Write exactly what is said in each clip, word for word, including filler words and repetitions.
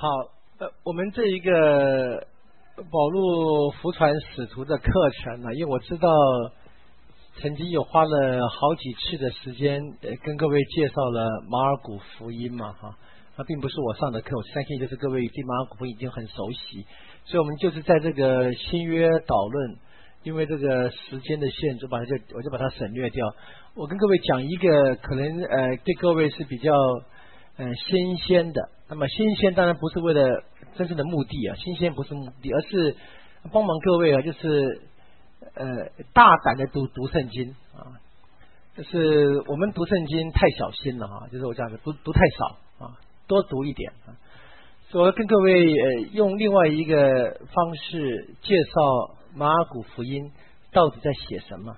好，呃，我们这一个保禄福传使徒的课程呢，因为我知道曾经有花了好几次的时间，呃，跟各位介绍了马尔谷福音嘛，哈，那并不是我上的课，我相信就是各位对马尔谷福音已经很熟悉，所以我们就是在这个新约导论，因为这个时间的限制，把它就我就把它省略掉。我跟各位讲一个可能呃对各位是比较呃新鲜的。那么新鲜当然不是为了真正的目的啊，新鲜不是目的，而是帮忙各位啊，就是呃大胆的读读圣经啊，就是我们读圣经太小心了哈、啊，就是我讲的读读太少啊，多读一点啊。所以我要跟各位呃用另外一个方式介绍马尔谷福音到底在写什么。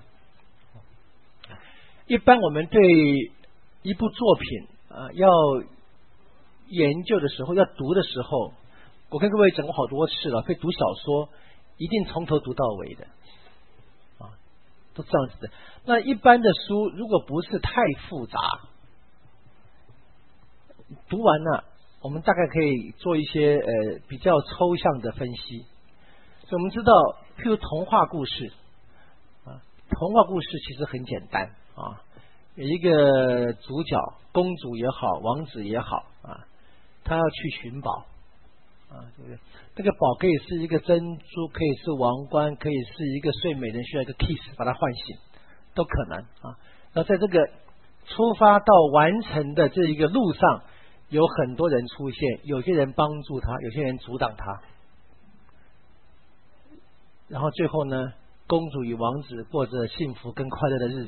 一般我们对一部作品啊要研究的时候，要读的时候，我跟各位讲过好多次了，可以读小说一定从头读到尾的啊，都这样子的。那一般的书如果不是太复杂，读完了我们大概可以做一些呃比较抽象的分析。所以我们知道，譬如童话故事啊，童话故事其实很简单啊，有一个主角，公主也好，王子也好啊，他要去寻宝啊，对不对？那个宝可以是一个珍珠，可以是王冠，可以是一个睡美人需要一个 kiss 把它唤醒，都可能啊。那在这个出发到完成的这一个路上，有很多人出现，有些人帮助他，有些人阻挡他。然后最后呢，公主与王子过着幸福跟快乐的日子，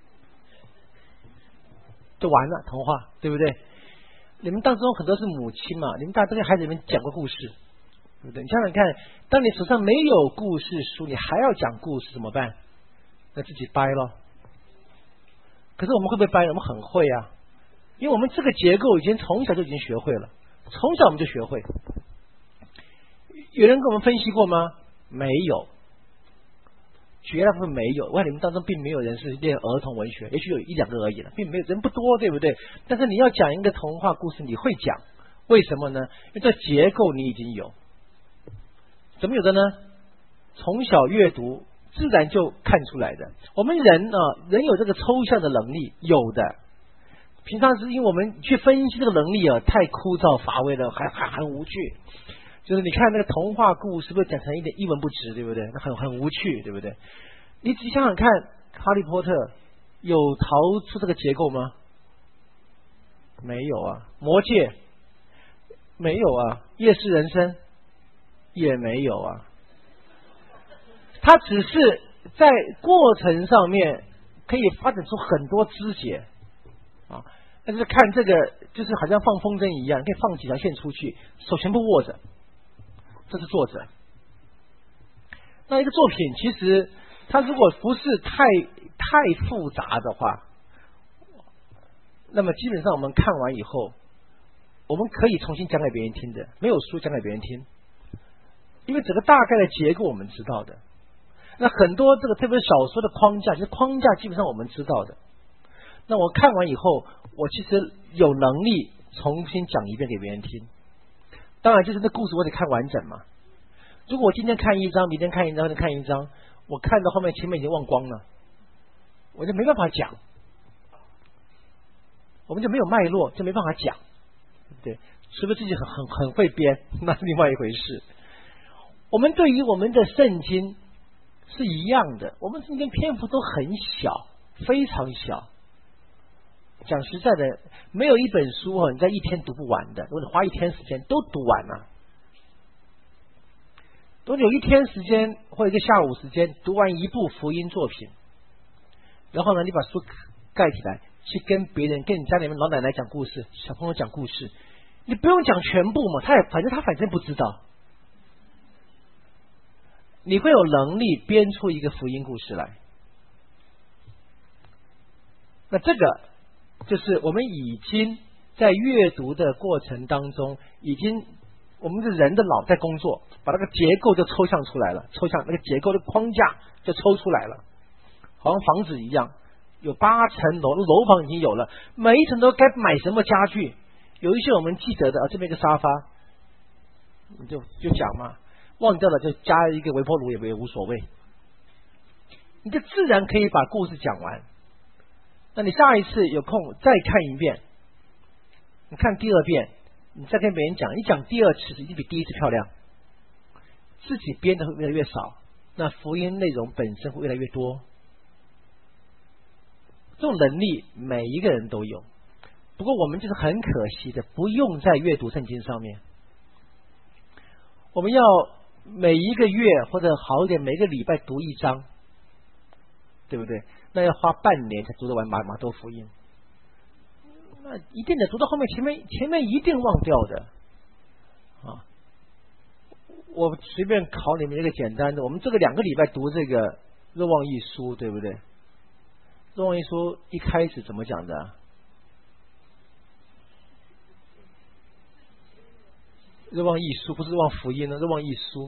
就完了，童话，对不对？你们当中很多是母亲嘛，你们大家跟孩子们讲过故事，对不对？你想想看，当你手上没有故事书，你还要讲故事怎么办？那自己掰咯。可是我们会不会掰？我们很会啊，因为我们这个结构已经从小就已经学会了，从小我们就学会。有人跟我们分析过吗？没有，绝大部分没有。我看你们当中并没有人是练儿童文学，也许有一两个而已了，并没有，人不多，对不对？但是你要讲一个童话故事，你会讲，为什么呢？因为这结构你已经有。怎么有的呢？从小阅读自然就看出来的。我们人呢、啊，人有这个抽象的能力，有的。平常是因为我们去分析这个能力啊，太枯燥乏味了，还还很无趣。就是你看那个童话故事，是不是讲成一点一文不值，对不对？那很很无趣，对不对？你仔细想想看，哈利波特有逃出这个结构吗？没有啊。魔戒没有啊。夜市人生也没有啊。它只是在过程上面可以发展出很多枝节啊。但是看这个，就是好像放风筝一样，可以放几条线出去，手全部握着。这是作者。那一个作品其实它如果不是太太复杂的话，那么基本上我们看完以后，我们可以重新讲给别人听的，没有书讲给别人听，因为整个大概的结构我们知道的。那很多这个特别小说的框架，其实框架基本上我们知道的。那我看完以后，我其实有能力重新讲一遍给别人听。当然就是那故事我得看完整嘛。如果我今天看一章，明天看一章，后天看一章，我看到后面前面已经忘光了，我就没办法讲，我们就没有脉络，就没办法讲，对不对？除非自己很很很会编，那是另外一回事。我们对于我们的圣经是一样的，我们圣经篇幅都很小，非常小。讲实在的，没有一本书哦，你在一天读不完的。如果你花一天时间都读完了，如果有一天时间或者一个下午时间读完一部福音作品，然后呢，你把书盖起来，去跟别人、跟你家里面老奶奶讲故事、小朋友讲故事，你不用讲全部嘛，他也反正他反正不知道，你会有能力编出一个福音故事来。那这个就是我们已经在阅读的过程当中，已经我们的人的脑在工作，把那个结构就抽象出来了，抽象那个结构的框架就抽出来了，好像房子一样，有八层楼，楼房已经有了，每一层都该买什么家具。有一些我们记得的啊，这边一个沙发， 你就就讲嘛，忘掉了就加一个微波炉也也无所谓，你就自然可以把故事讲完。那你下一次有空再看一遍，你看第二遍，你再跟别人讲，你讲第二次一定比第一次漂亮，自己编的会越来越少，那福音内容本身会越来越多。这种能力每一个人都有，不过我们就是很可惜的不用在阅读圣经上面。我们要每一个月或者好一点每个礼拜读一章，对不对？那要花半年才读得完马马窦福音，那一定得读到后面，前面前面一定忘掉的啊！我随便考你们一个简单的，我们这个两个礼拜读这个若望一书，对不对？若望一书一开始怎么讲的？若望一书不是若望福音呢，若望一书。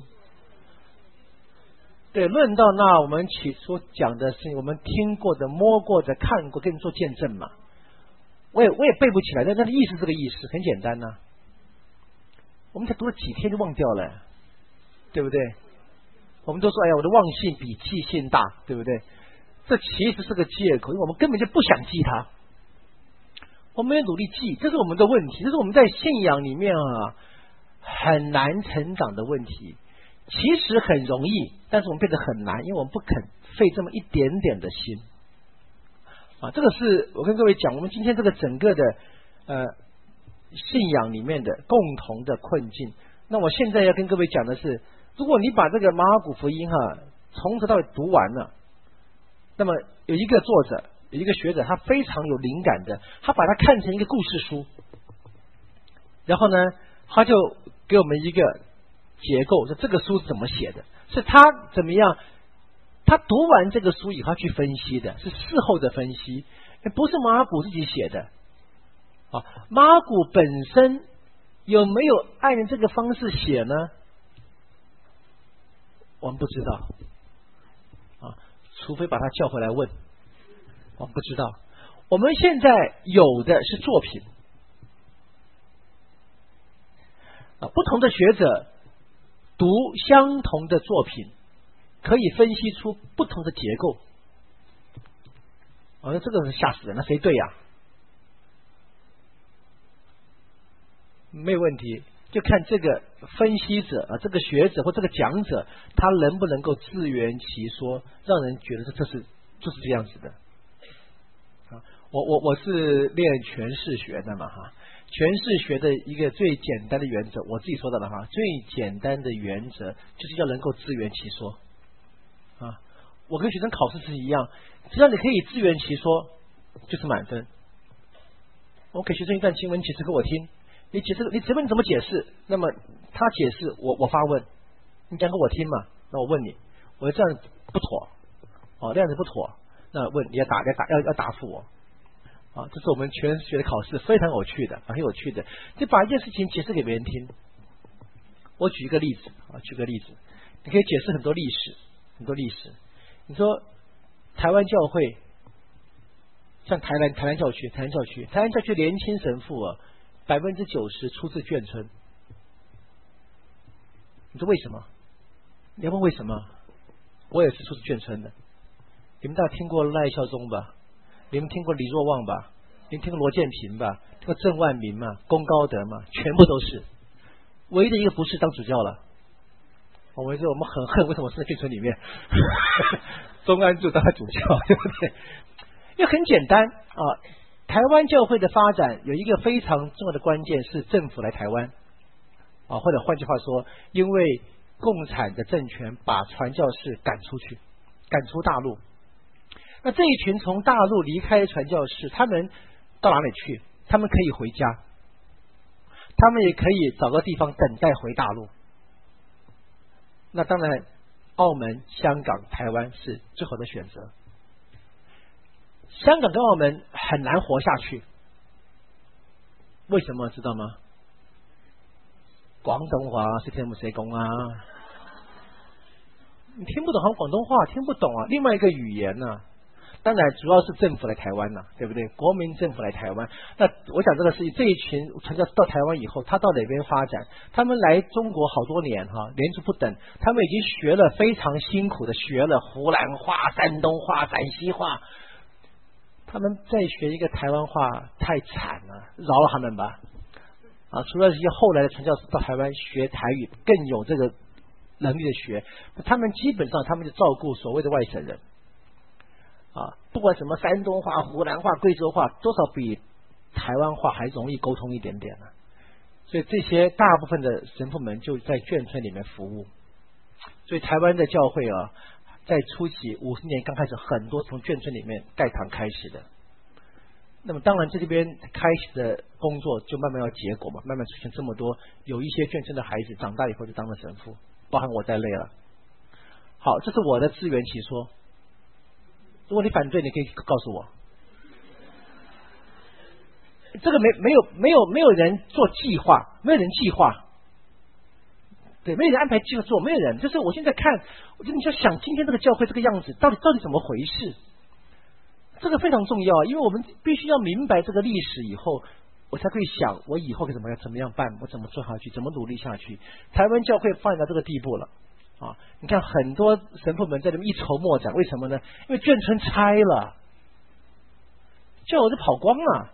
对，论到那，我们起初讲的是我们听过的、摸过的、看过，跟你做见证嘛。我也我也背不起来，但它的意思是这个意思，很简单呐、啊。我们才读了几天就忘掉了，对不对？我们都说，哎呀，我的忘性比记性大，对不对？这其实是个借口，因为我们根本就不想记它，我们没有努力记，这是我们的问题，这是我们在信仰里面啊很难成长的问题。其实很容易，但是我们变得很难，因为我们不肯费这么一点点的心啊。这个是我跟各位讲，我们今天这个整个的呃信仰里面的共同的困境。那我现在要跟各位讲的是，如果你把这个马可福音哈、啊、从头到尾读完了，那么有一个作者，有一个学者，他非常有灵感的，他把它看成一个故事书，然后呢，他就给我们一个结构，说这个书是怎么写的，是他怎么样，他读完这个书以后去分析的，是事后的分析，不是马可自己写的啊。马可本身有没有按这个方式写呢？我们不知道啊，除非把他叫回来问，我们不知道。我们现在有的是作品啊，不同的学者读相同的作品，可以分析出不同的结构。我、哦、说这个是吓死人了，谁对呀、啊？没有问题，就看这个分析者啊，这个学者或这个讲者，他能不能够自圆其说，让人觉得这是就是这样子的。啊，我我我是练诠释学的嘛哈。诠释学的一个最简单的原则，我自己说的了哈，最简单的原则就是要能够自圆其说啊。我跟学生考试是一样，只要你可以自圆其说，就是满分。我给学生一段经文解释给我听，你解释你只问你怎么解释，那么他解释我我发问，你讲给我听嘛，那我问你，我这样不妥哦，那样子不妥，那问你要答要答要要答复我。啊，这是我们全学的考试，非常有趣的，很有趣的，就把一件事情解释给别人听。我举一个例子啊，举个例子，你可以解释很多历史，很多历史。你说台湾教会，像台南台南教区，台南教区，台南教区年轻神父啊，百分之九十出自眷村。你说为什么？你要问为什么？我也是出自眷村的。你们大家听过赖孝忠吧？你们听过李若望吧？你们听过罗建平吧？听过郑万民嘛？龚高德嘛？全部都是，唯一的一个不是当主教了。我们说我们很恨，为什么是在眷村里面？钟安住当主教，对不对？因为很简单啊，台湾教会的发展有一个非常重要的关键是政府来台湾啊，或者换句话说，因为共产的政权把传教士赶出去，赶出大陆。那这一群从大陆离开传教士，他们到哪里去？他们可以回家，他们也可以找个地方等待回大陆。那当然，澳门、香港、台湾是最好的选择。香港跟澳门很难活下去，为什么知道吗？广东话是听不谁讲啊？你听不懂广东话，听不懂啊，另外一个语言呢、啊？ 当然主要是政府来台湾了，对不对？国民政府来台湾，那我想这个是这一群传教士到台湾以后，他到哪边发展？他们来中国好多年哈，连续不等，他们已经学了非常辛苦的，学了湖南话、山东话、陕西话，他们再学一个台湾话太惨了，饶了他们吧。啊，除了这些后来的传教士到台湾学台语，更有这个能力的学，他们基本上他们就照顾所谓的外省人。啊，不管什么山东话、湖南话、贵州话，多少比台湾话还容易沟通一点点呢、啊。所以这些大部分的神父们就在眷村里面服务。所以台湾的教会啊，在初期五十年刚开始，很多从眷村里面盖堂开始的。那么当然在这边开始的工作就慢慢要结果嘛，慢慢出现这么多有一些眷村的孩子长大以后就当了神父，包含我在内了。好，这是我的自圆其说。如果你反对，你可以告诉我。这个没没有没有没有人做计划，没有人计划，对，没有人安排计划做，没有人。就是我现在看，我就你就想今天这个教会这个样子，到底到底怎么回事？这个非常重要，因为我们必须要明白这个历史以后，我才可以想我以后该怎么样怎么样办，我怎么做下去，怎么努力下去。台湾教会发展到这个地步了。啊，你看很多神父们在这边一筹莫展，为什么呢？因为眷村拆了，教友就跑光了，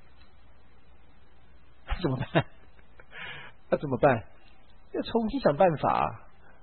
那怎么办？那怎么办？要重新想办法。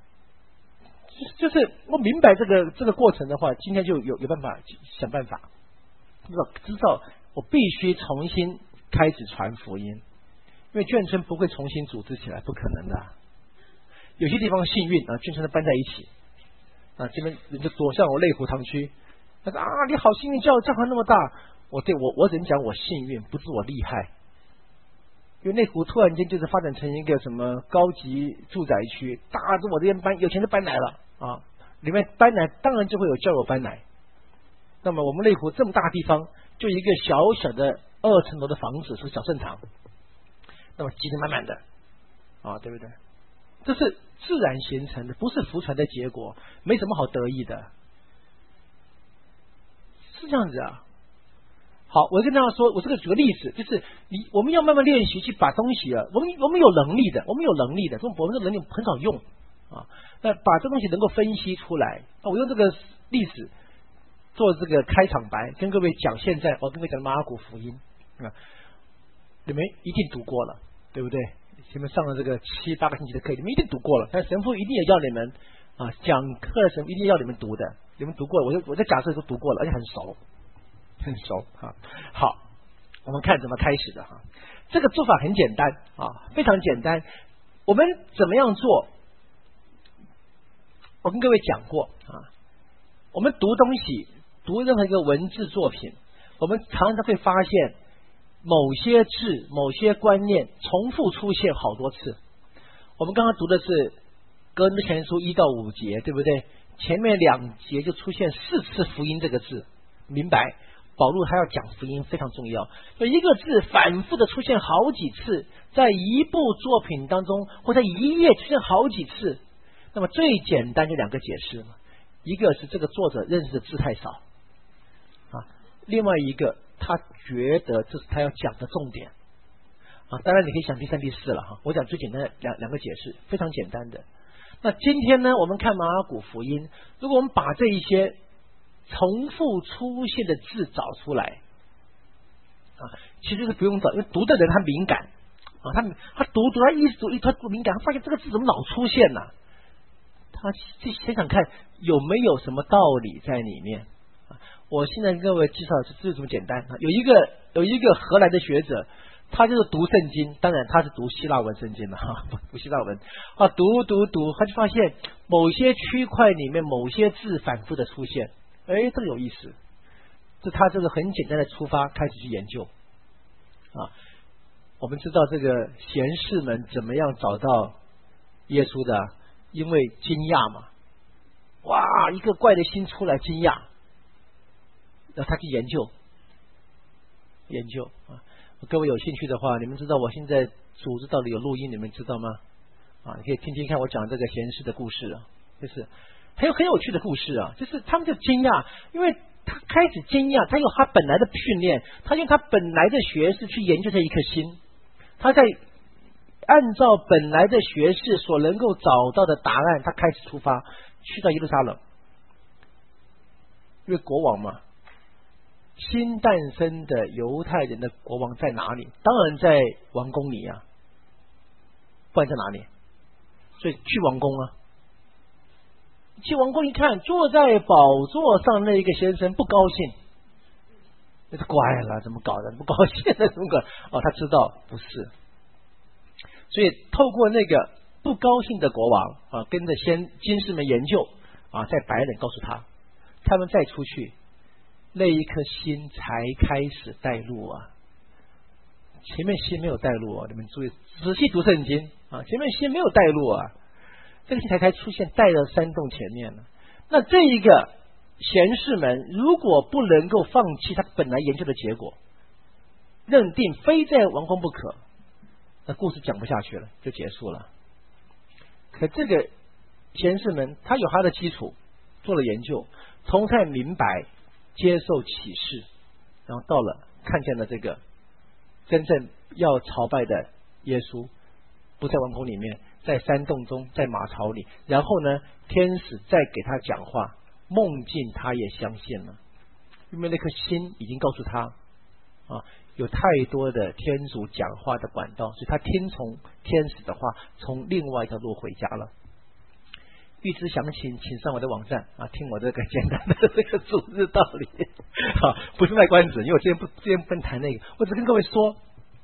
就是我明白这个这个过程的话，今天就有有办法想办法，知道知道我必须重新开始传福音，因为眷村不会重新组织起来，不可能的。有些地方幸运啊，眷村都搬在一起啊，这边人就多，像我内湖堂区，他说啊，你好幸运，教教堂那么大，我对我我只能讲我幸运，不是我厉害，因为内湖突然间就是发展成一个什么高级住宅区，大家我这边搬有钱就搬来了啊，里面搬来当然就会有教友搬来，那么我们内湖这么大地方，就一个小小的二层楼的房子是小圣堂，那么积得满满的啊，对不对？这是自然形成的，不是福传的结果，没什么好得意的，是这样子啊。好，我跟大家说，我这个举个例子，就是你我们要慢慢练习去把东西啊，我们我们有能力的，我们有能力的，这我们的能力很少用啊。那把这东西能够分析出来，那我用这个例子做这个开场白，跟各位讲，现在我跟各位讲马可福音啊，你们一定读过了，对不对？你们上了这个七八个星期的课，你们一定读过了。但神父一定也要你们啊，讲课的神父一定要你们读的，你们读过了，我就我在假设都读过了，而且很熟，很熟啊。好，我们看怎么开始的哈。这个做法很简单啊，非常简单。我们怎么样做？我跟各位讲过啊，我们读东西，读任何一个文字作品，我们常常会发现。某些字、某些观念重复出现好多次。我们刚刚读的是哥林多前书一到五节，对不对？前面两节就出现四次福音这个字，明白？保罗他要讲福音非常重要，所以一个字反复的出现好几次，在一部作品当中或者一页出现好几次。那么最简单就两个解释嘛，一个是这个作者认识的字太少啊，另外一个。他觉得这是他要讲的重点啊，当然你可以想第三、第四了哈。我讲最简单的两两个解释，非常简单的。那今天呢，我们看马可福音，如果我们把这一些重复出现的字找出来啊，其实是不用找，因为读的人他敏感啊，他他读读他一直读一他不敏感，他发现这个字怎么老出现呢、啊？他去想想看有没有什么道理在里面。我现在跟各位介绍是这么简单，有一个有一个荷兰的学者，他就是读圣经，当然他是读希腊文圣经的哈，读希腊文啊，读读读，他就发现某些区块里面某些字反复的出现，哎，这个有意思，这他这个很简单的出发开始去研究啊。我们知道这个贤士们怎么样找到耶稣的，因为惊讶嘛，哇，一个怪的心出来惊讶。那他去研究研究啊，各位有兴趣的话，你们知道我现在组织到底有录音，你们知道吗？啊，你可以听听看我讲这个贤士的故事啊，就是很有很有趣的故事啊，就是他们就惊讶，因为他开始惊讶，他有他本来的训练，他用他本来的学识去研究这一颗心，他在按照本来的学识所能够找到的答案，他开始出发去到耶路撒冷。因为国王嘛，新诞生的犹太人的国王在哪里？当然在王宫里啊，不然在哪里？所以去王宫啊。去王宫一看，坐在宝座上那一个先生不高兴，那是乖了，怎么搞的？不高兴了，怎么搞？哦，他知道不是，所以透过那个不高兴的国王啊，跟着先军士们研究啊，在白人告诉他，他们再出去，那一颗心才开始带路啊。前面心没有带路啊，你们注意仔细读圣经啊，前面心没有带路啊。这个才才出现带到山洞前面了。那这一个贤士们如果不能够放弃他本来研究的结果，认定非在王宫不可，那故事讲不下去了，就结束了。可这个贤士们他有他的基础，做了研究，从才明白接受启示，然后到了看见了这个真正要朝拜的耶稣不在王宫里面，在山洞中，在马槽里，然后呢，天使再给他讲话，梦境他也相信了，因为那颗心已经告诉他啊，有太多的天主讲话的管道，所以他听从天使的话，从另外一条路回家了。预知详情，请上我的网站啊，听我这个简单的这个主日道理。好，不是卖关子，因为我之前不之前不能谈那个，我只跟各位说，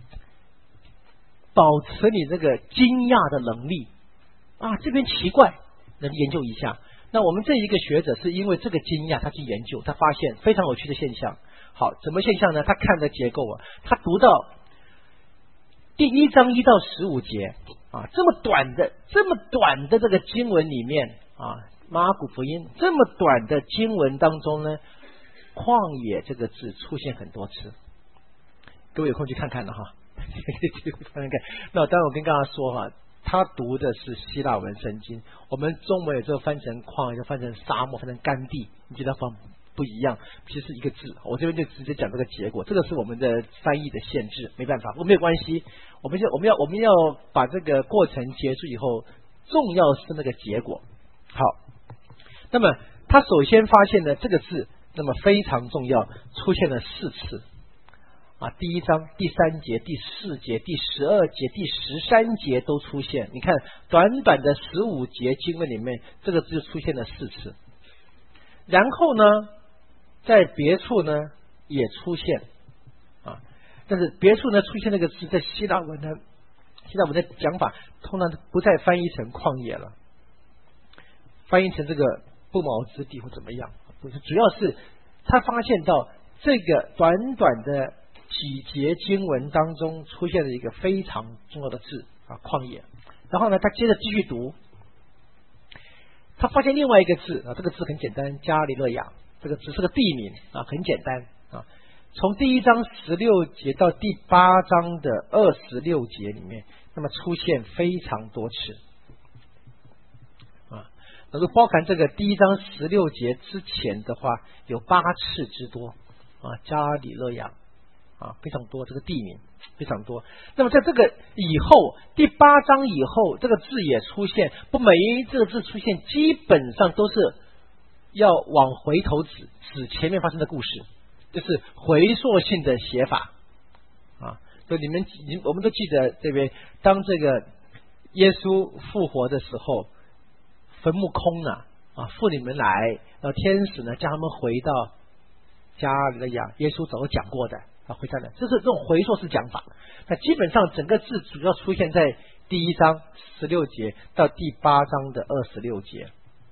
保持你这个惊讶的能力啊，这边奇怪，能研究一下。那我们这一个学者是因为这个惊讶，他去研究，他发现非常有趣的现象。好，什么现象呢？他看的结构啊，他读到第一章一到十五节啊，这么短的这么短的这个经文里面啊，马可福音这么短的经文当中呢，旷野这个字出现很多次，各位有空去看看的哈。那当然我跟大家说哈，他读的是希腊文圣经，我们中文有时候翻成旷野，就翻成沙漠，翻成干地，你觉得方不一样，其实一个字，我这边就直接讲这个结果，这个是我们的翻译的限制，没办法，我没有关系，我们要我们要我们要把这个过程结束以后，重要是那个结果。好，那么他首先发现的这个字，那么非常重要，出现了四次啊，第一章第三节、第四节、第十二节、第十三节都出现。你看短短的十五节经文里面，这个字出现了四次。然后呢，在别处呢也出现啊，但是别处呢出现那个字，在希腊文的希腊文的讲法，通常不再翻译成旷野了，翻译成这个不毛之地或怎么样。不是，主要是他发现到这个短短的几节经文当中出现了一个非常重要的字啊，旷野。然后呢，他接着继续读，他发现另外一个字啊，这个字很简单，加里勒亚，这个只是个地名啊，很简单啊。从第一章十六节到第八章的二十六节里面，那么出现非常多次啊，能够包含这个第一章十六节之前的话，有八次之多啊，加里勒亚啊，非常多，这个地名非常多。那么在这个以后，第八章以后，这个字也出现，不每一这个字出现，基本上都是要往回头指，指前面发生的故事，就是回溯性的写法啊。所以你们你我们都记得这边，当这个耶稣复活的时候，坟墓空了啊，妇女们来，然后天使呢将他们回到加里勒亚，耶稣早就讲过的。啊，回来了，这是这种回溯式讲法。那基本上整个字主要出现在第一章十六节到第八章的二十六节。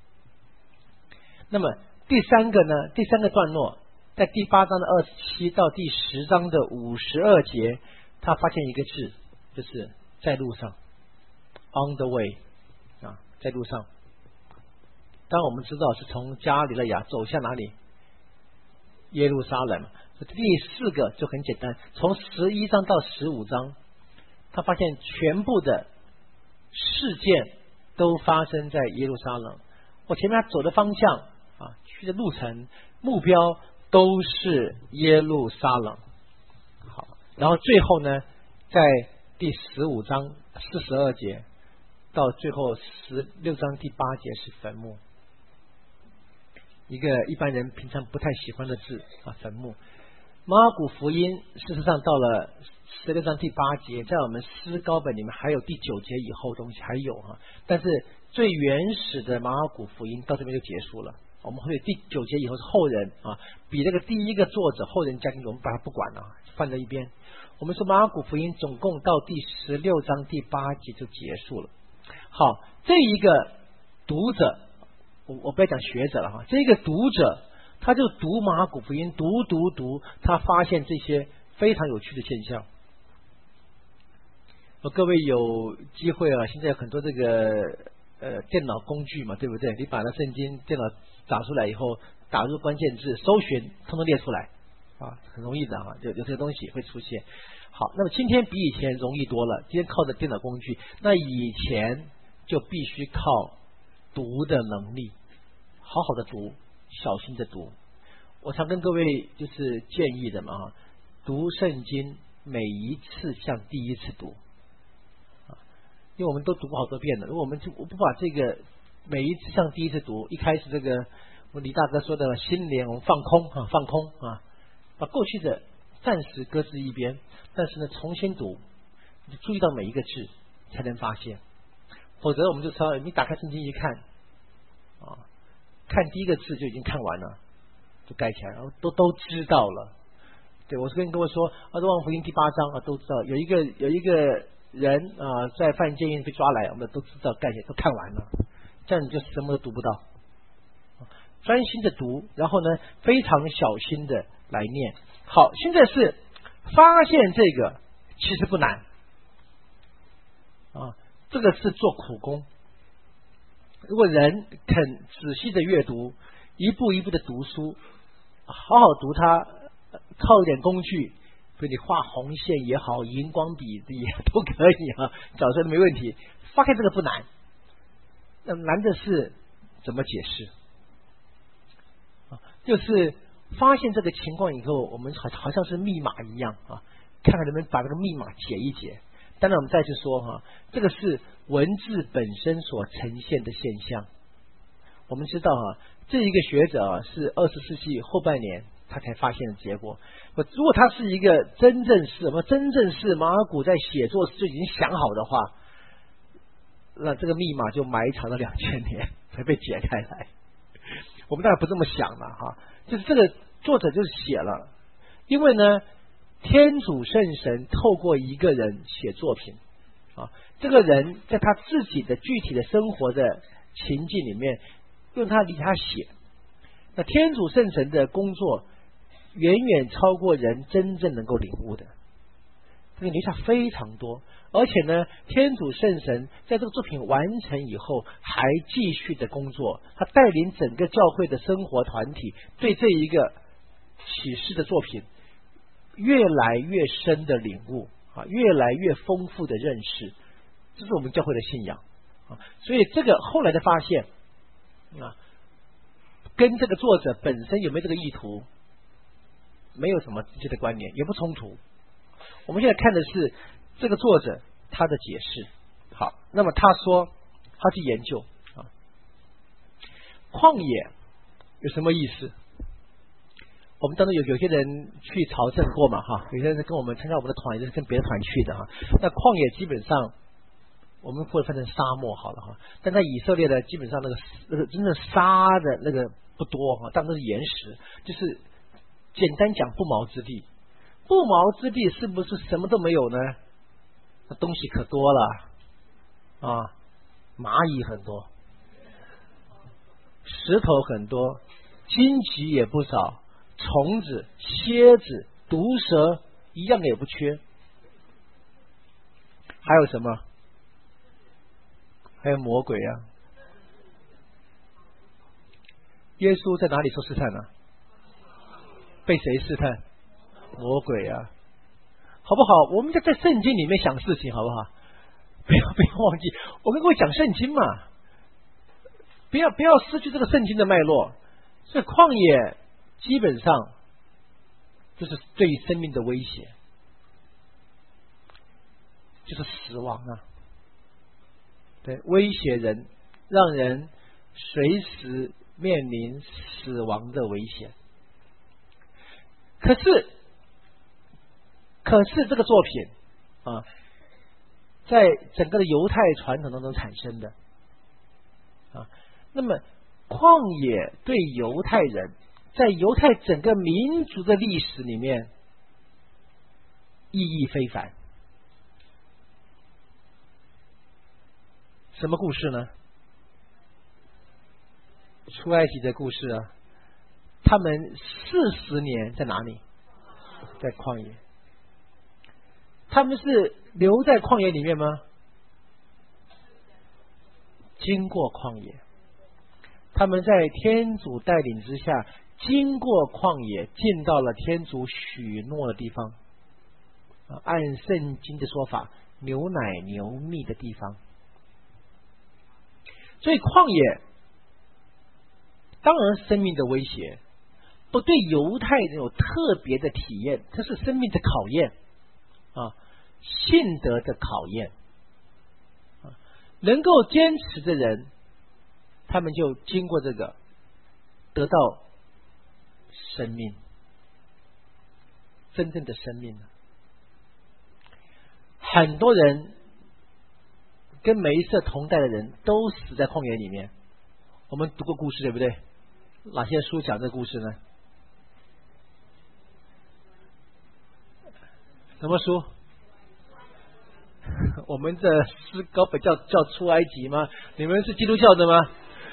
那么第三个呢？第三个段落在第八章的二十七到第十章的五十二节，他发现一个字，就是在路上 ，on the way 啊，在路上。当然我们知道是从加里勒亚走向哪里？耶路撒冷。第四个就很简单，从十一章到十五章，他发现全部的事件都发生在耶路撒冷。我前面他走的方向啊，去的路程目标都是耶路撒冷。好，然后最后呢，在第十五章四十二节到最后十六章第八节是坟墓，一个一般人平常不太喜欢的字啊，坟墓。马尔谷福音事实上到了十六章第八节，在我们诗高本里面还有第九节以后东西还有哈、啊，但是最原始的马尔谷福音到这边就结束了。我们会第九节以后是后人啊，比那个第一个作者后人加进去，我们把它不管了，放在一边。我们说马尔谷福音总共到第十六章第八节就结束了。好，这一个读者，我我不要讲学者了哈，这个读者他就读马尔谷福音，读读读，他发现这些非常有趣的现象。各位有机会啊，现在有很多这个呃电脑工具嘛，对不对？你把那圣经电脑打出来以后，打入关键字搜寻，通通列出来啊，很容易的啊，有有这个东西会出现。好，那么今天比以前容易多了，今天靠着电脑工具，那以前就必须靠读的能力，好好的读，小心的读。我常跟各位就是建议的嘛，读圣经每一次像第一次读，因为我们都读过好多遍了。如果我们就不把这个每一次像第一次读，一开始这个我李大哥说的心莲，我们放空啊，放空啊，把过去的暂时搁置一边，但是呢，重新读，你注意到每一个字，才能发现。否则我们就说，你打开圣经一看啊，看第一个字就已经看完了，就盖起来，然后都都知道了。对，我是跟各位说，啊，若望福音第八章啊，都知道有一个有一个人啊，在犯奸淫被抓来，我们都知道盖起来，都看完了，这样你就什么都读不到。专心的读，然后呢，非常小心的来念。好，现在是发现这个其实不难啊，这个是做苦工。如果人肯仔细的阅读，一步一步的读书，好好读它，靠一点工具，比如你画红线也好，荧光笔也都可以啊，找出来没问题。发现这个不难，那难的是怎么解释。就是发现这个情况以后，我们好好像是密码一样啊，看看能不能把这个密码解一解。当然我们再次说哈、啊，这个是文字本身所呈现的现象。我们知道啊，这一个学者啊是二十世纪后半年他才发现的结果。如果他是一个真正是什么，真正是马尔谷在写作就已经想好的话，那这个密码就埋藏了两千年才被解开来。我们当然不这么想了哈，就是这个作者就是写了，因为呢，天主圣神透过一个人写作品啊，这个人在他自己的具体的生活的情境里面，用他离他写，那天主圣神的工作远远超过人真正能够领悟的，这个留下非常多。而且呢，天主圣神在这个作品完成以后，还继续的工作，他带领整个教会的生活团体，对这一个启示的作品越来越深的领悟啊，越来越丰富的认识，这是我们教会的信仰啊。所以这个后来的发现啊，跟这个作者本身有没有这个意图，没有什么直接的关联，也不冲突。我们现在看的是这个作者他的解释。好，那么他说他去研究啊，旷野有什么意思？我们当中有有些人去朝圣过嘛哈，有些人跟我们参加我们的团，也是跟别的团去的哈。那旷野基本上我们会分成沙漠好了哈，但在以色列的基本上那个那个真正沙的那个不多哈，大部分都是岩石，就是简单讲不毛之地。不毛之地是不是什么都没有呢？那东西可多了啊，蚂蚁很多，石头很多，荆棘也不少，虫子、蝎子、毒蛇一样也不缺。还有什么？还有魔鬼啊！耶稣在哪里受试探呢、啊？被谁试探？魔鬼啊，好不好？我们在在圣经里面想事情，好不好？不要不要忘记，我跟各位讲圣经嘛，不要不要失去这个圣经的脉络。所以旷野基本上这是对生命的威胁，就是死亡啊！对，威胁人，让人随时面临死亡的危险。可是，可是这个作品啊，在整个的犹太传统当中产生的啊，那么旷野对犹太人，在犹太整个民族的历史里面意义非凡。什么故事呢？出埃及的故事啊，他们四十年在哪里？在旷野。他们是留在旷野里面吗？经过旷野，他们在天主带领之下，经过旷野，进到了天主许诺的地方。按圣经的说法，牛奶牛蜜的地方。所以旷野当然生命的威胁，不对犹太人有特别的体验，这是生命的考验啊，信德的考验啊。能够坚持的人，他们就经过这个得到生命，真正的生命了。很多人跟梅瑟同代的人都死在旷野里面。我们读过故事对不对？哪些书讲这个故事呢？什么书？我们的诗稿本叫叫出埃及吗？你们是基督教的吗？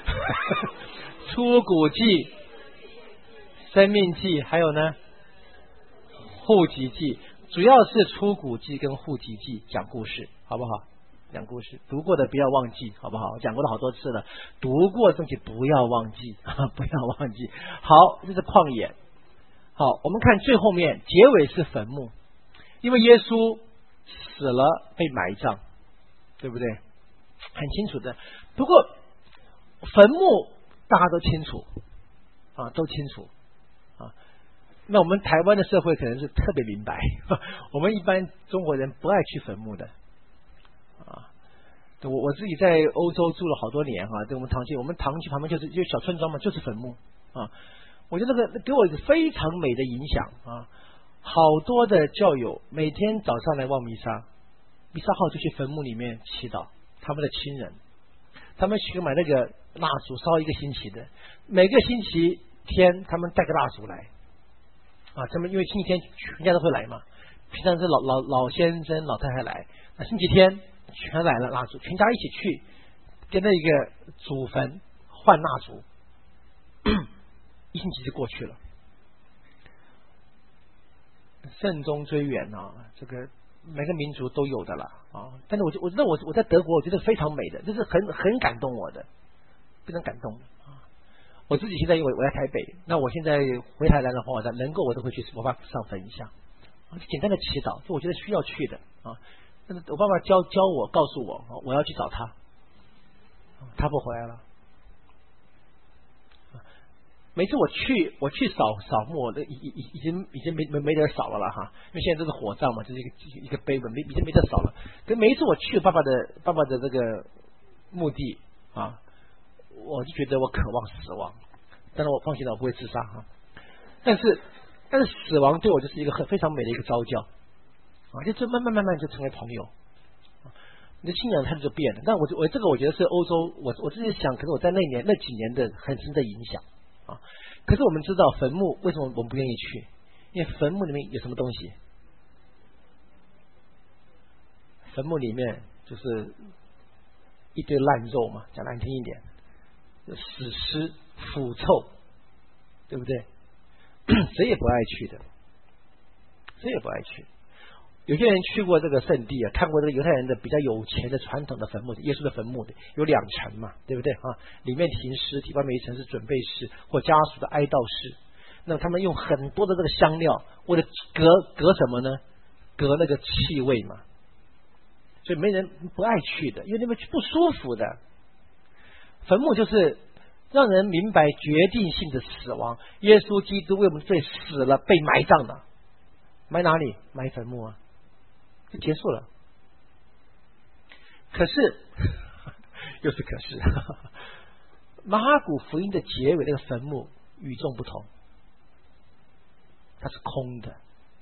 出谷记、生命记，还有呢户籍记，主要是出谷记跟户籍记讲故事，好不好？讲故事，读过的不要忘记，好不好？我讲过了好多次了，读过的东西不要忘记，不要忘记。好，这是旷野。好，我们看最后面，结尾是坟墓，因为耶稣死了被埋葬，对不对？很清楚的。不过坟墓大家都清楚啊，都清楚啊。那我们台湾的社会可能是特别明白，我们一般中国人不爱去坟墓的啊。我我自己在欧洲住了好多年哈、啊，在我们堂区，我们堂区旁边就是就小村庄嘛，就是坟墓啊。我觉得那个给我一个非常美的影响啊。好多的教友每天早上来望弥撒，弥撒后就去坟墓里面祈祷他们的亲人，他们去买那个蜡烛烧一个星期的，每个星期天他们带个蜡烛来啊，他们因为星期天全家都会来嘛，平常是老老老先生老太太来，那星期天全来了蜡烛，全家一起去跟那个祖坟换蜡烛，一星期就过去了。慎终追远啊，这个每个民族都有的了啊。但是我我觉得我我在德国，我觉得非常美的，这是很很感动我的，非常感动啊。我自己现在因为我在台北，那我现在回台南的话，我能够我都会去我爸上坟一下，简单的祈祷，这我觉得需要去的啊。但是我爸爸教教我，告诉我我要去找他，他不回来了。每次我去，我去扫扫墓，我已已已已经已经没没没得扫了了哈，因为现在都是火葬嘛，这是一个一个碑本，没已经没得扫了。可每一次我去爸爸的爸爸的这个墓地啊，我就觉得我渴望死亡，但是我放心了，我不会自杀哈。但是但是死亡对我就是一个很非常美的一个召教啊，就这慢慢慢慢就成为朋友。你的信仰态度就变了。但我我这个我觉得是欧洲，我我自己想，可是我在那年那几年的很深的影响。啊！可是我们知道坟墓为什么我们不愿意去？因为坟墓里面有什么东西？坟墓里面就是一堆烂肉嘛，讲难听一点，死尸、腐臭，对不对？谁也不爱去的，谁也不爱去。有些人去过这个圣地啊，看过这个犹太人的比较有钱的传统的坟墓，耶稣的坟墓的有两层嘛，对不对啊？里面停尸体，外面一层是准备室或家属的哀悼室。那他们用很多的这个香料，为了隔隔什么呢？隔那个气味嘛。所以没人不爱去的，因为那边不舒服的。坟墓就是让人明白决定性的死亡，耶稣基督为我们罪死了，被埋葬了。 埋哪里？埋坟墓啊，就结束了。可是又是可是，马可福音的结尾那个坟墓与众不同，它是空的。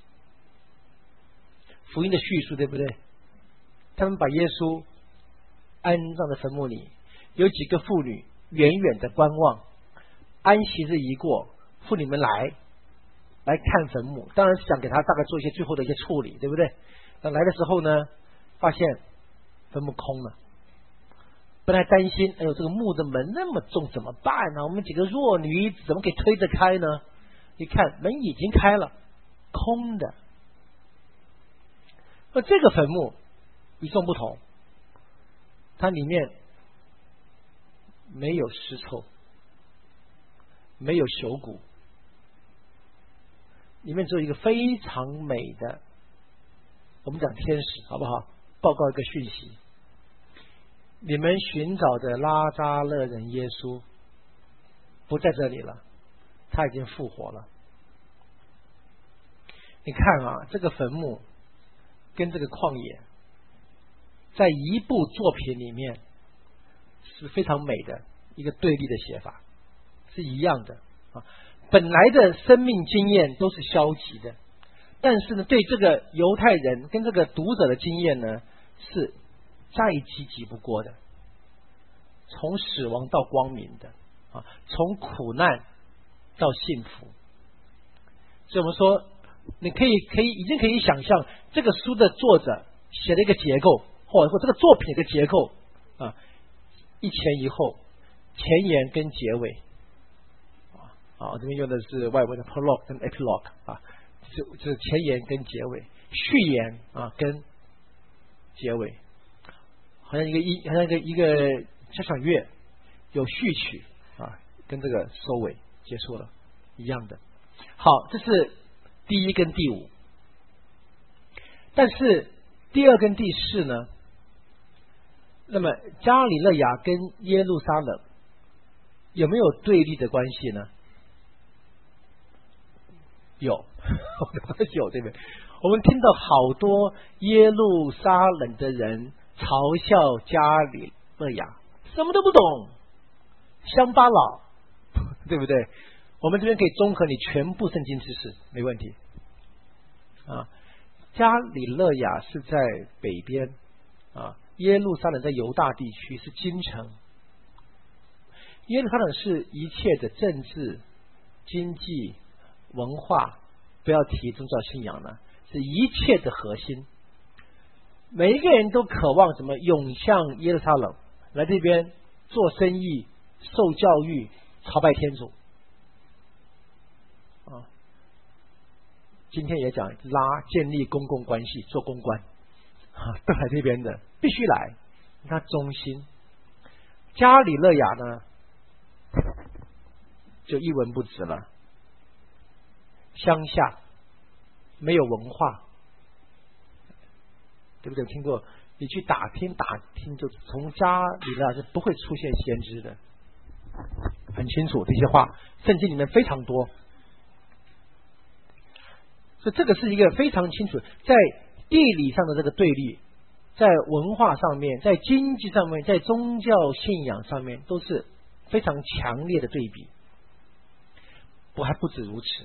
福音的叙述对不对？他们把耶稣安葬在坟墓里，有几个妇女远远的观望，安息日一过，妇女们来来看坟墓，当然是想给他大概做一些最后的一些处理，对不对？那来的时候呢，发现坟墓空了，本来担心，哎呦，这个墓的门那么重怎么办呢？我们几个弱女子怎么给推得开呢？一看门已经开了，空的。而这个坟墓与众不同，它里面没有尸臭，没有朽骨，里面只有一个非常美的，我们讲天使好不好？报告一个讯息，你们寻找的拉扎勒人耶稣不在这里了，他已经复活了。你看啊，这个坟墓跟这个旷野在一部作品里面是非常美的一个对立的写法，是一样的啊。本来的生命经验都是消极的，但是呢，对这个犹太人跟这个读者的经验呢，是再积极不过的，从死亡到光明的啊，从苦难到幸福。所以我们说，你可以可以已经可以想象这个书的作者写了一个结构，或者说这个作品的一个结构啊，一前一后，前言跟结尾啊，这边用的是外文的 prologue 跟 epilogue 啊，就就是前言跟结尾，序言啊跟结尾，好像一个一好像一个一个交响乐有序曲啊，跟这个收尾结束了一样的。好，这是第一跟第五，但是第二跟第四呢？那么加里勒亚跟耶路撒冷有没有对立的关系呢？有，有对不对？我们听到好多耶路撒冷的人嘲笑加里勒亚，什么都不懂，乡巴佬，对不对？我们这边可以综合你全部圣经知识，没问题啊。加里勒亚是在北边啊，耶路撒冷在犹大地区是京城。耶路撒冷是一切的政治、经济、文化，不要提宗教信仰了，是一切的核心。每一个人都渴望什么？涌向耶路撒冷，来这边做生意、受教育、朝拜天主。啊，今天也讲拉建立公共关系，做公关啊，都来这边的必须来。他中心加里勒亚呢，就一文不值了。乡下没有文化，对不对？听过？你去打听打听，就从加里勒亚是不会出现先知的，很清楚这些话，圣经里面非常多。所以这个是一个非常清楚，在地理上的这个对立，在文化上面，在经济上面，在宗教信仰上面，都是非常强烈的对比。我还不止如此，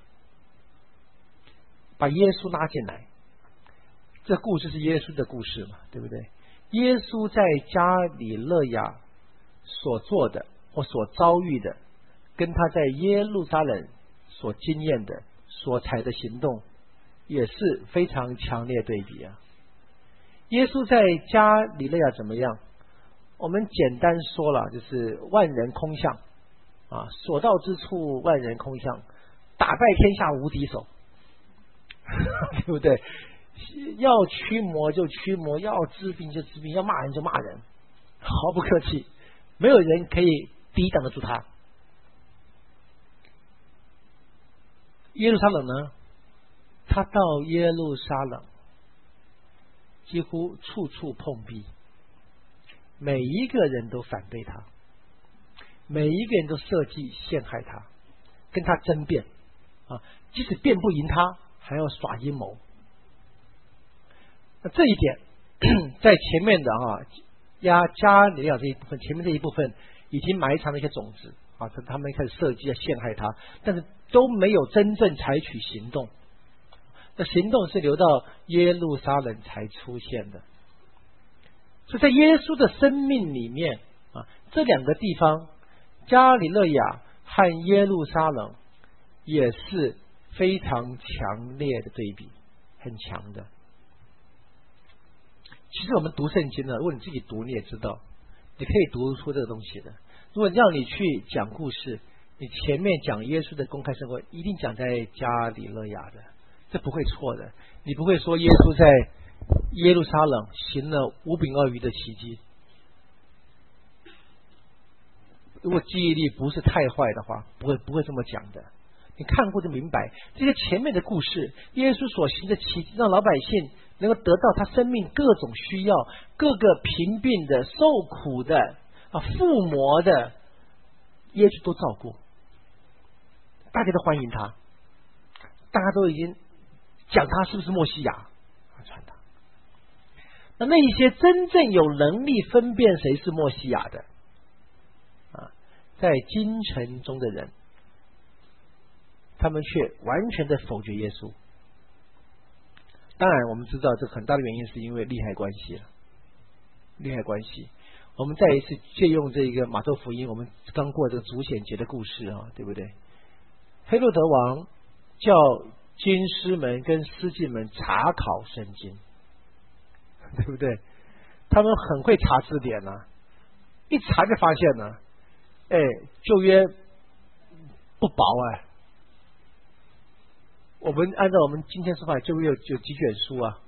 把耶稣拉进来，这故事是耶稣的故事嘛，对不对？耶稣在加里勒亚所做的或所遭遇的，跟他在耶路撒冷所经验的所采的行动也是非常强烈对比啊。耶稣在加里勒亚怎么样？我们简单说了，就是万人空巷啊，所到之处万人空巷，打败天下无敌手，对不对？要驱魔就驱魔，要治病就治病，要骂人就骂人，毫不客气，没有人可以抵挡得住他。耶路撒冷呢？他到耶路撒冷，几乎处处碰壁，每一个人都反对他，每一个人都设计陷害他，跟他争辩啊，即使辩不赢他， 还要耍阴谋。那这一点在前面的哈加加利亚这一部分，前面这一部分已经埋藏了一些种子啊，他们开始设计要陷害他，但是都没有真正采取行动。那行动是留到耶路撒冷才出现的。所以在耶稣的生命里面啊，这两个地方加里肋亚和耶路撒冷也是非常强烈的对比，很强的。其实我们读圣经呢，如果你自己读你也知道，你可以读出这个东西的。如果让你去讲故事，你前面讲耶稣的公开生活一定讲在加里肋亚的，这不会错的。你不会说耶稣在耶路撒冷行了五饼二鱼的奇迹。如果记忆力不是太坏的话，不会不会这么讲的。你看过就明白，这些前面的故事，耶稣所行的奇迹，让老百姓能够得到他生命各种需要，各个贫病的、受苦的、啊附魔的，耶稣都照顾，大家都欢迎他，大家都已经讲他是不是默西亚传达。那那一些真正有能力分辨谁是默西亚的啊，在京城中的人，他们却完全的否决耶稣。当然我们知道这很大的原因是因为利害关系了，利害关系。我们再一次借用这个马太福音，我们刚过这个主显节的故事啊，对不对？黑落德王叫经师们跟司祭们查考圣经，对不对？他们很会查字典啊，一查就发现了，哎，旧约不薄哎。我们按照我们今天说法，旧约有有几卷书啊？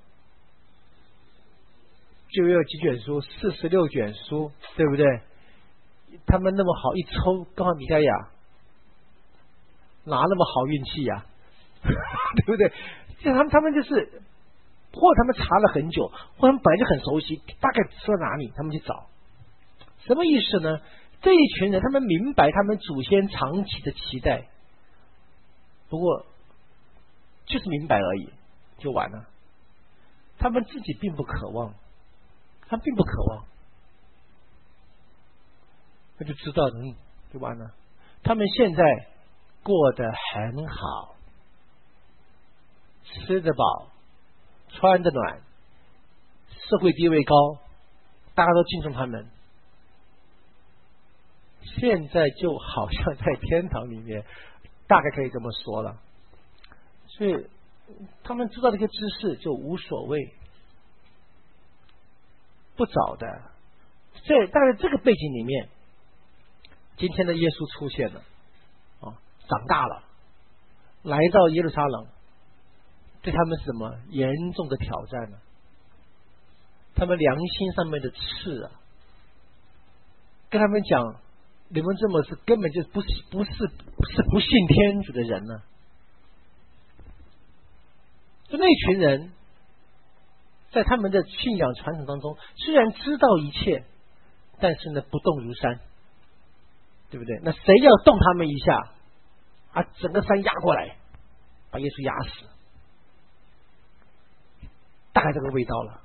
旧约有几卷书？四十六卷书，对不对？他们那么好一抽，刚好米迦亚哪那么好运气呀、啊？对不对？就他们他们就是，或者他们查了很久，或者他们本来就很熟悉，大概知道哪里，他们去找。什么意思呢？这一群人他们明白他们祖先长期的期待，不过就是明白而已，就完了。他们自己并不渴望，他们并不渴望，那就知道嗯，就完了。他们现在过得很好，吃得饱，穿得暖，社会地位高，大家都敬重他们。现在就好像在天堂里面，大概可以这么说了。所以他们知道这个知识就无所谓，不找的。在大概这个背景里面，今天的耶稣出现了，啊，长大了，来到耶路撒冷，对他们是什么严重的挑战呢？他们良心上面的刺啊，跟他们讲，你们这么是根本就不是不是不是不信天主的人呢。就那群人在他们的信仰传统当中，虽然知道一切，但是呢不动如山，对不对？那谁要动他们一下啊，整个山压过来，把耶稣压死，大概这个味道了。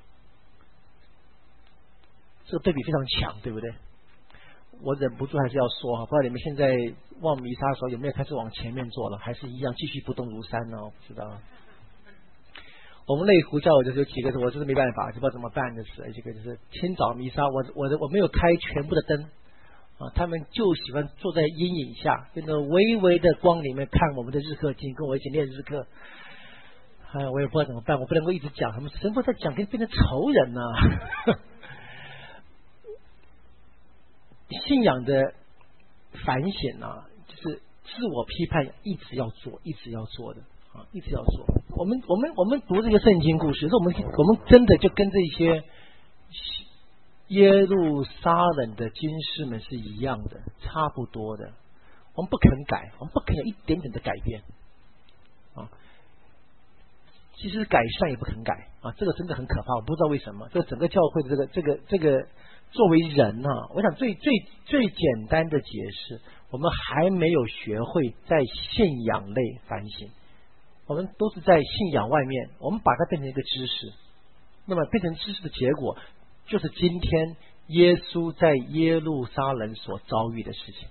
这个对比非常强，对不对？我忍不住还是要说，不知道你们现在望弥撒的时候有没有开始往前面坐了，还是一样继续不动如山呢？我不知道。我们内湖教我就是有几个，我就是没办法，就不知道怎么办的事。这个就是清早弥撒，我我的我没有开全部的灯啊，他们就喜欢坐在阴影下，那个微微的光里面看我们的日课经，跟我一起念日课。哎，我也不知道怎么办，我不能够一直讲，他们神父在讲，跟变成仇人呢、啊。信仰的反省啊，就是自我批判，一直要做，一直要做的。一直要做。我们我们我们读这个圣经故事，我们我们真的就跟这些耶路撒冷的经师们是一样的，差不多的。我们不肯改，我们不肯有一点点的改变啊。其实改善也不肯改啊，这个真的很可怕。我不知道为什么，这整个教会的这个这个这个作为人啊，我想最最最简单的解释，我们还没有学会在信仰类反省。 我们都是在信仰外面，我们把它变成一个知识，那么变成知识的结果，就是今天耶稣在耶路撒冷所遭遇的事情。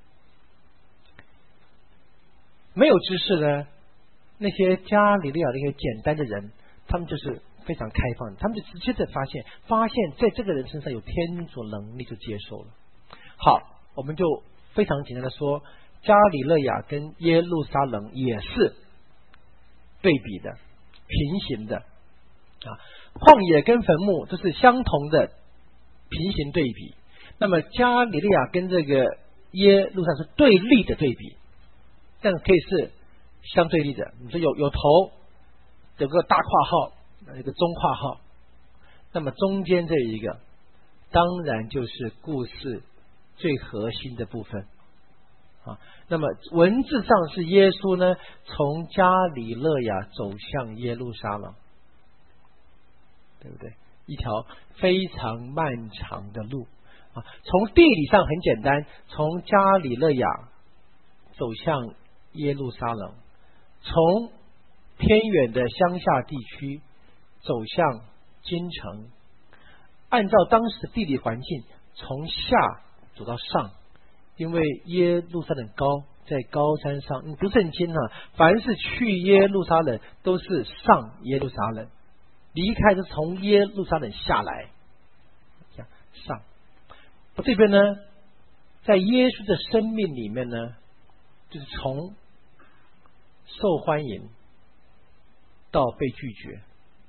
没有知识呢，那些加利利亚那些简单的人，他们就是非常开放的，他们就直接的发现，发现在这个人身上有天主能力，就接受了。好，我们就非常简单的说，加里肋亚跟耶路撒冷也是对比的、平行的啊，旷野跟坟墓这是相同的平行对比。那么加里肋亚跟这个耶路撒冷是对立的对比，但可以是相对立的。你说有有头，有个大括号，有个中括号，那么中间这一个，当然就是故事最核心的部分啊。那么文字上是耶稣呢，从加里肋亚走向耶路撒冷，对不对？一条非常漫长的路啊。从地理上很简单，从加里肋亚走向耶路撒冷，从偏远的乡下地区走向京城，按照当时的地理环境，从下走到上，因为耶路撒冷高，在高山上。你读圣经啊，凡是去耶路撒冷都是上耶路撒冷，离开是从耶路撒冷下来，上。这边呢，在耶稣的生命里面呢，就是从受欢迎到被拒绝，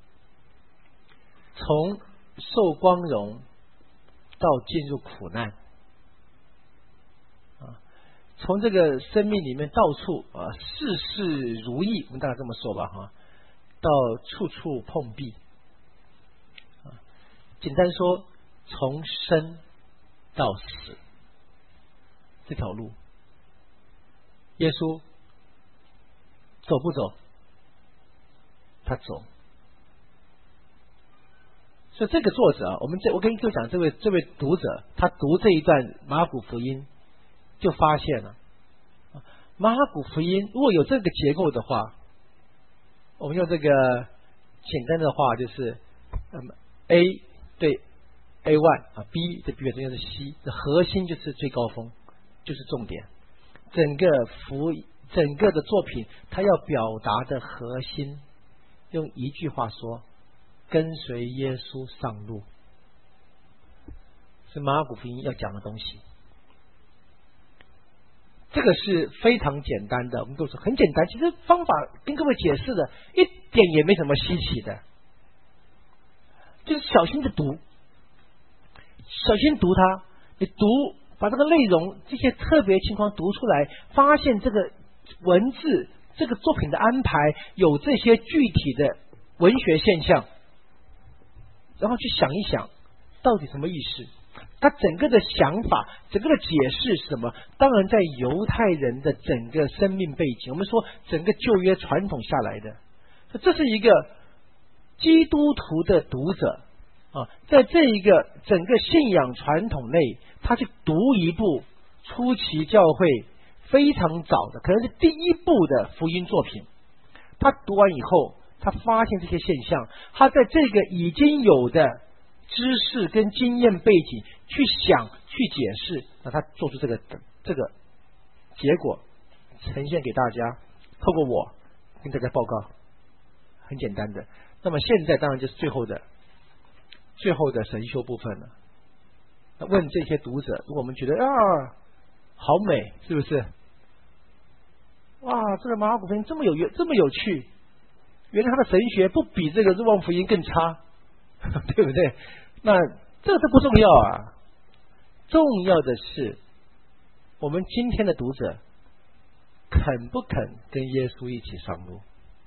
从受光荣到进入苦难啊，从这个生命里面到处啊事事如意，我们大概这么说吧哈，到处处碰壁啊。简单说，从生到死这条路，耶稣走不走？他走。所以这个作者啊，我们这我跟各位讲，这位这位读者，他读这一段马可福音，就发现了马可福音如果有这个结构的话，我们用这个简单的话就是，嗯 A 对 A one 啊 B 对 B 中间是 C， 这核心就是最高峰，就是重点。整个福整个的作品，它要表达的核心，用一句话说，跟随耶稣上路，是马可福音要讲的东西。这个是非常简单的，我们都说很简单，其实方法跟各位解释的一点也没什么稀奇的，就是小心的读，小心读它，你读把这个内容这些特别情况读出来，发现这个文字这个作品的安排有这些具体的文学现象，然后去想一想到底什么意思，他整个的想法整个的解释是什么。当然在犹太人的整个生命背景，我们说整个旧约传统下来的，这是一个基督徒的读者啊，在这一个整个信仰传统内，他去读一部初期教会非常早的，可能是第一部的福音作品，他读完以后，他发现这些现象，他在这个已经有的知识跟经验背景去想去解释，那他做出这个这个结果呈现给大家，透过我跟大家报告，很简单的。那么现在当然就是最后的最后的神修部分了。那问这些读者，如果我们觉得啊好美，是不是？哇，这个马可福音这么有这么有趣，原来他的神学不比这个若望福音更差，对不对？那这个都不重要啊，重要的是我们今天的读者肯不肯跟耶稣一起上路，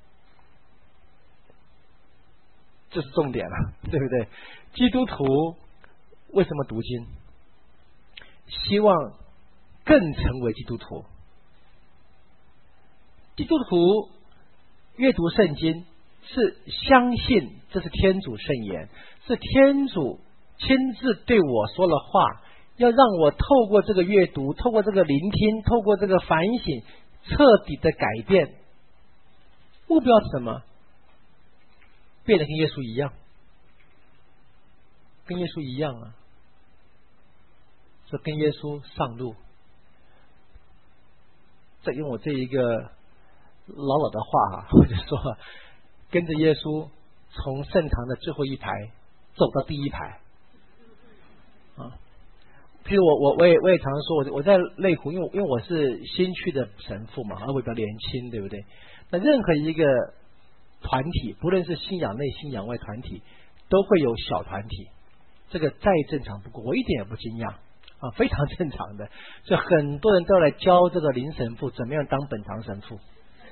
这是重点了，对不对？基督徒为什么读经？希望更成为基督徒。基督徒阅读圣经是相信这是天主圣言，是天主亲自对我说了话，要让我透过这个阅读，透过这个聆听，透过这个反省，彻底的改变。 目标是什么？变得跟耶稣一样，跟耶稣一样啊！说跟耶稣上路。再用我这一个老老的话啊，我就说，跟着耶稣从圣堂的最后一排走到第一排啊。譬如我我我也我也常说，我我在内湖，因为因为我是新去的神父嘛，而我比较年轻，对不对？那任何一个团体，不论是信仰内信仰外团体，都会有小团体，这个再正常不过，我一点也不惊讶。啊，非常正常的，所以很多人都来教这个林神父怎么样当本堂神父。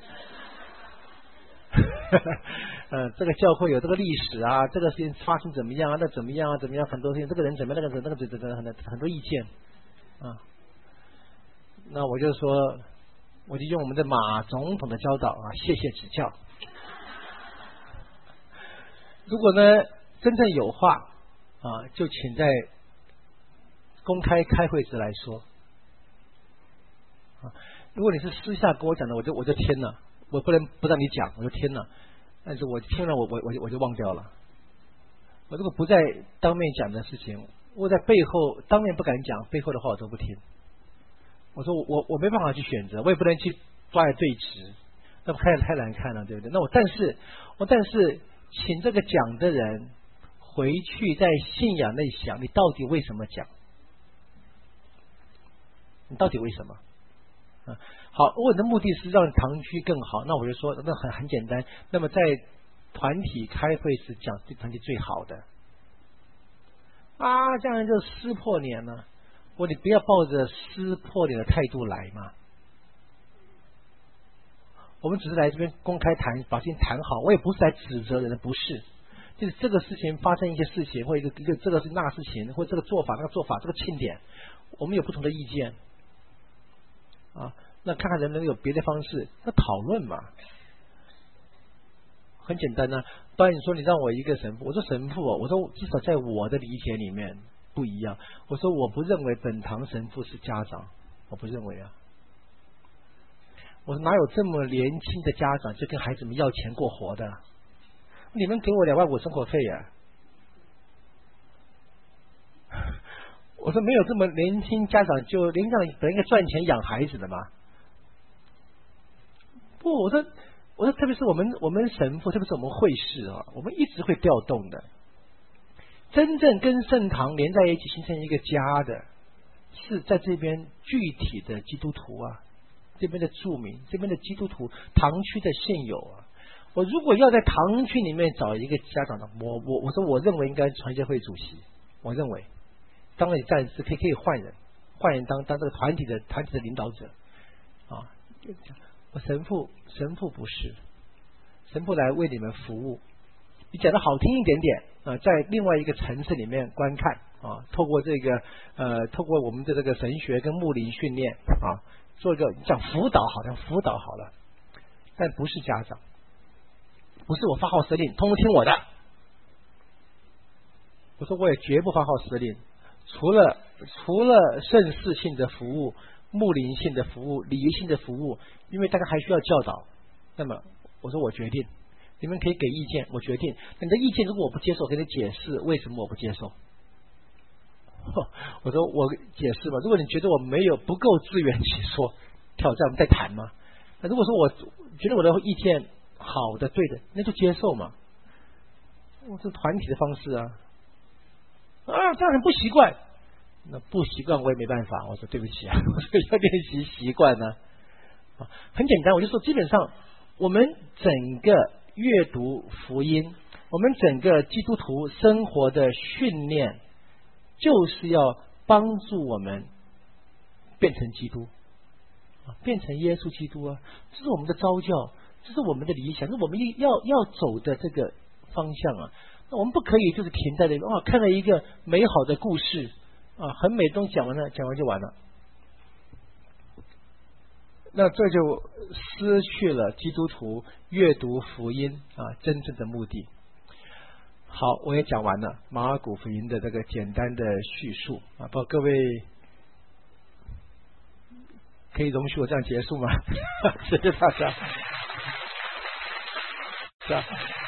呃，这个教会有这个历史啊，这个事情发生怎么样啊，那怎么样啊，怎么样，很多事情，这个人怎么样，那个人那个人那个很很多意见啊。那我就说，我就用我们的马总统的教导啊，谢谢指教。如果呢真正有话啊，就请在公开开会时来说啊，如果你是私下跟我讲的，我就我就听了，我不能不让你讲，我就听了，但是我听了我我我就我就忘掉了。我如果不在当面讲的事情，我在背后当面不敢讲，背后的话我都不听。我说我我没办法去选择，我也不能去抓来对质，那看着太难看了，对不对？那我但是我但是请这个讲的人回去在信仰内想，你到底为什么讲？你到底为什么？啊，好，我的目的是让堂区更好，那我就说，那很很简单。那么在团体开会时讲对团体最好的啊，这样就撕破脸了。我你不要抱着撕破脸的态度来嘛。我们只是来这边公开谈，把事情谈好。我也不是来指责人的，不是。就是这个事情发生一些事情，或一个一个这个是那事情，或这个做法那个做法，这个庆典，我们有不同的意见。啊，那看看能不能有别的方式，那讨论嘛，很简单呢、啊。当然你说你让我一个神父，我说神父、哦，我说至少在我的理解里面不一样。我说我不认为本堂神父是家长，我不认为啊。我说哪有这么年轻的家长就跟孩子们要钱过活的？你们给我两万五生活费呀、啊？我说没有这么年轻家长就年长本来应该赚钱养孩子的嘛。不，我说我说特别是我们我们神父，特别是我们会士啊，我们一直会调动的。真正跟圣堂连在一起形成一个家的，是在这边具体的基督徒啊，这边的住民，这边的基督徒堂区的现有啊。我如果要在堂区里面找一个家长的，我我我说我认为应该传协会主席，我认为。当然，暂时可以可以换人，换人当当这个团体的团体的领导者啊。我神父神父不是，神父来为你们服务。你讲的好听一点点啊，在另外一个层次里面观看啊，透过这个呃，透过我们的这个神学跟牧灵训练啊，做一个讲辅导，好像辅导好了，但不是家长，不是我发号施令，通通听我的。我说我也绝不发号施令。除了除了盛事性的服务、牧灵性的服务、礼仪性的服务，因为大家还需要教导。那么我说我决定，你们可以给意见，我决定。你的意见如果我不接受，给你解释为什么我不接受。我说我解释吧，如果你觉得我没有不够资源去说挑战，我们再谈嘛。那如果说我觉得我的意见好的、对的，那就接受嘛。我这团体的方式啊。啊，这样很不习惯。那不习惯我也没办法。我说对不起啊，我说要练习习惯呢、啊。很简单，我就说基本上我们整个阅读福音，我们整个基督徒生活的训练，就是要帮助我们变成基督，啊，变成耶稣基督啊，这是我们的召教，这是我们的理想，这是我们要要走的这个方向啊。那我们不可以就是停在那里，哇，看了一个美好的故事啊，很美的东西讲完了，讲完就完了。那这就失去了基督徒阅读福音啊真正的目的。好，我也讲完了马尔谷福音的这个简单的叙述啊，不知道各位可以容许我这样结束吗？谢谢大家。 是吧？